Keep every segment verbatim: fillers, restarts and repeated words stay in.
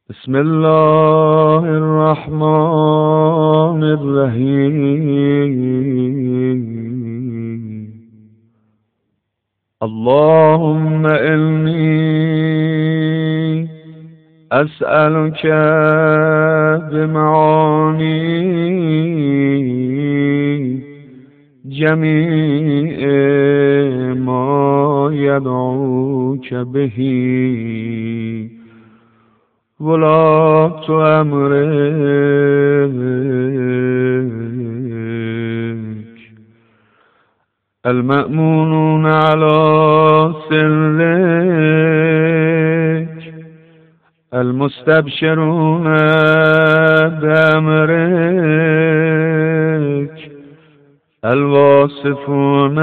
بسم الله الرحمن الرحيم. اللهم إني أسألك بمعاني جميع ما يدعوك به ولاة أمرك المأمونون على سرك المستبشرون بأمرك الواصفون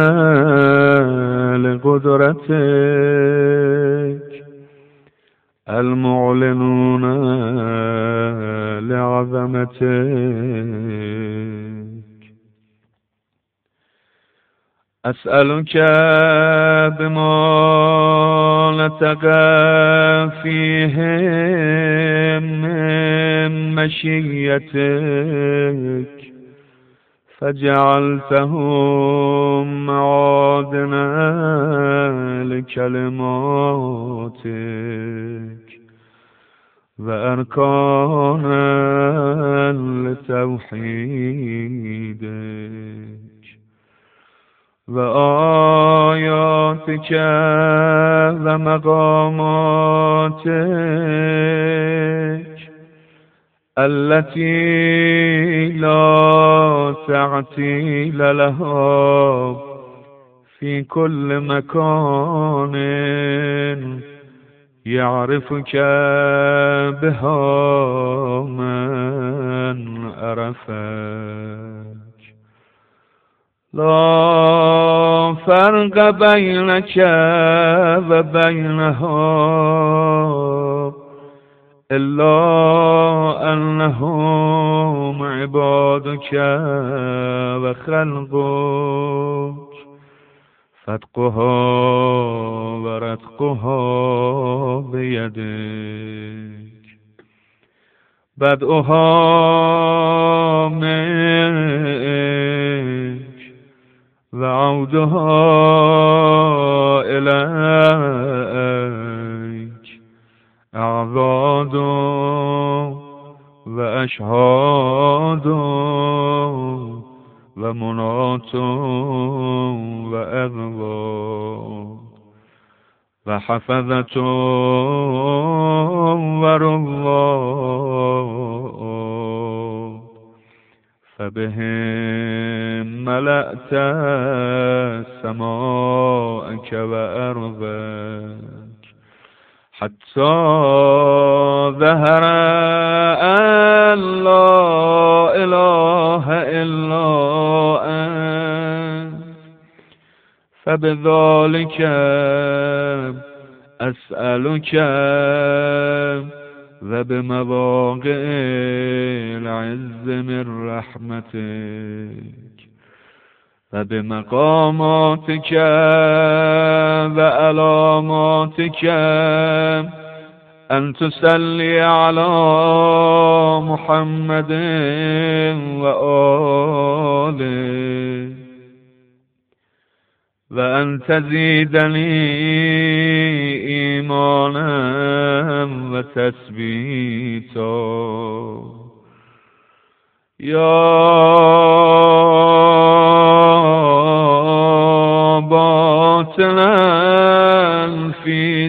لقدرتك المعلنون لعظمتك. أسألك بما نتقى فيه من مشيتك فجعلتهم معادنا لكلماتك وأركانا لتوحيدك وآياتك ومقاماتك التي لا تعتيل لها في كل مكان يعرفك بها من عرفك. لا فرق بينك وبينها إلا أنهم عبادك وخلقك فتقها ورتقها بيدك بدءها منك وعودها إليك أعضاد وأشهاد ومنات وأغواد وحفظة ورواد فبهم ملأت سماءك وأرضك حتى ظهر أن لا إله إلا أنت فبذلك أسألك وبمواقع العز من رحمتك وبمقاماتك وعلاماتك أن تصلي على محمد وآله وأن تزيدني إيمانا وتثبيتا يا باطنا في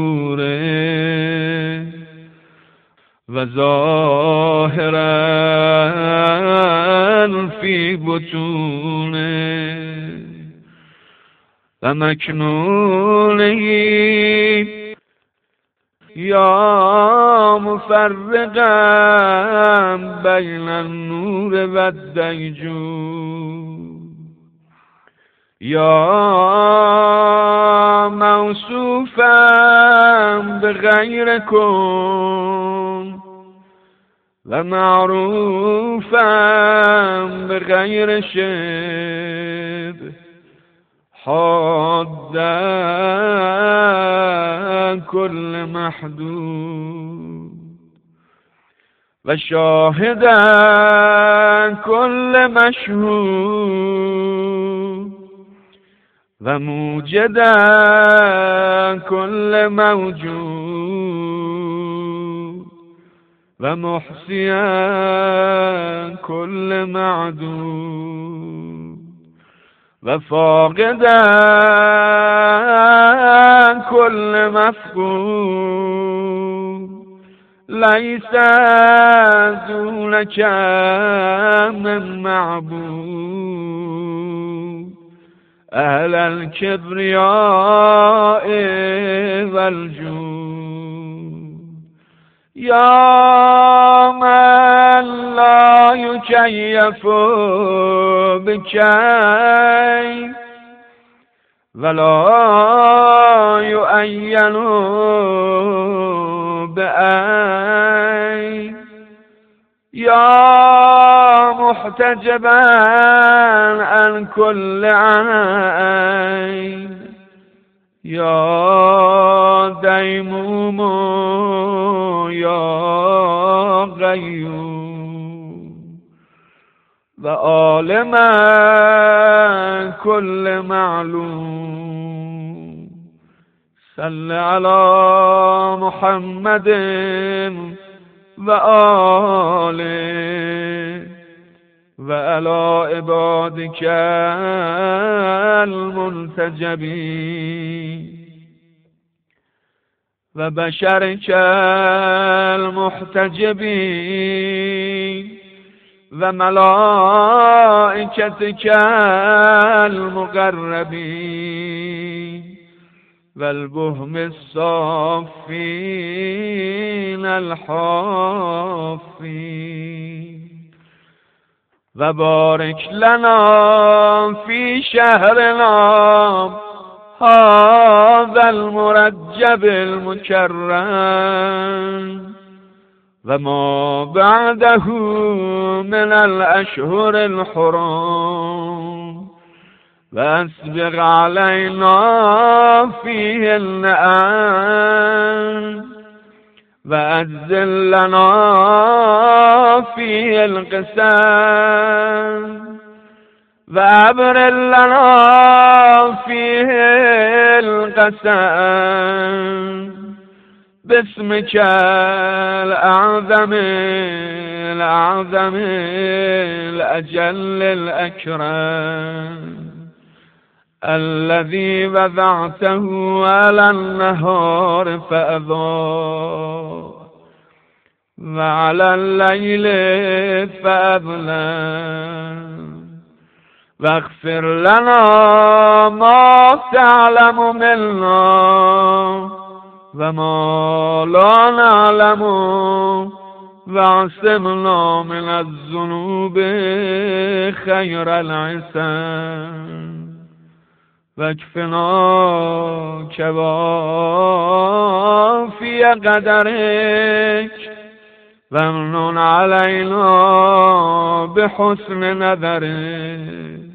ظهوره وظاهرا في بطونه ومكنونه يا مفرقا بين النور والديجور يا موصوفا بغير كن ومعروفا بغير شبه حدا كل محدود و شاهدا كل مشهود و موجدا كل موجود و محصیا كل معدود و فاقدا كل مفقود ليس دونك من معبود أهل الكبرياء والجود يا من لا يكيف بكيف ولا يؤين بأي يا محتجبا عن كل عين يا ديموم يا غيوم وعالما كل معلوم صل على محمد وآله وعلى عبادك المنتجبين وبشرك المحتجبين وملائكتك المقربين والبهم الصافين الحافين وبارك لنا في شهرنا هذا المرجب المكرم وما بعده من الأشهر الحرم وأسبغ علينا فيه النعم وأجزل لنا فيه القسام وأبرل لنا فيه القسام باسمك الأعظم الأعظم الأجل الأكرم الذي وضعته على النهار فأضاء وعلى الليل فأظلم واغفر لنا ما تعلم منا وما لا نعلم واعصمنا من الذنوب خير العصام واكفنا كوافي قدرك وامنن علينا بحسن نظرك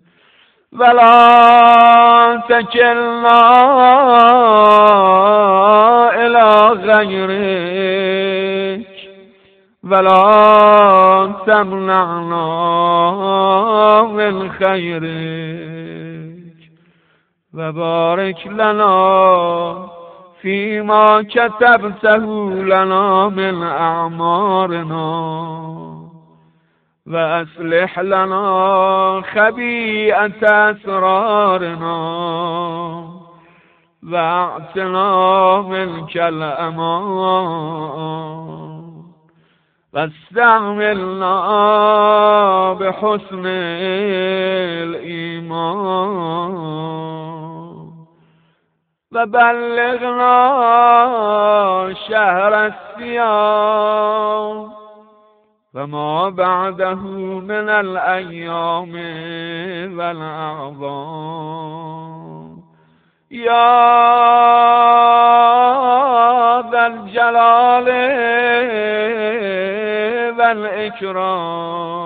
ولا تكلنا إلى غيرك ولا تمنعنا من خيرك وبارك لنا فيما كتبته لنا من أعمارنا وأصلح لنا خبيئة أسرارنا واعتنا منك الأمان واستعملنا بحسن الإيمان وبلغنا شهر الصيام وما بعده من الأيام والأعظام يا ذا الجلال والإكرام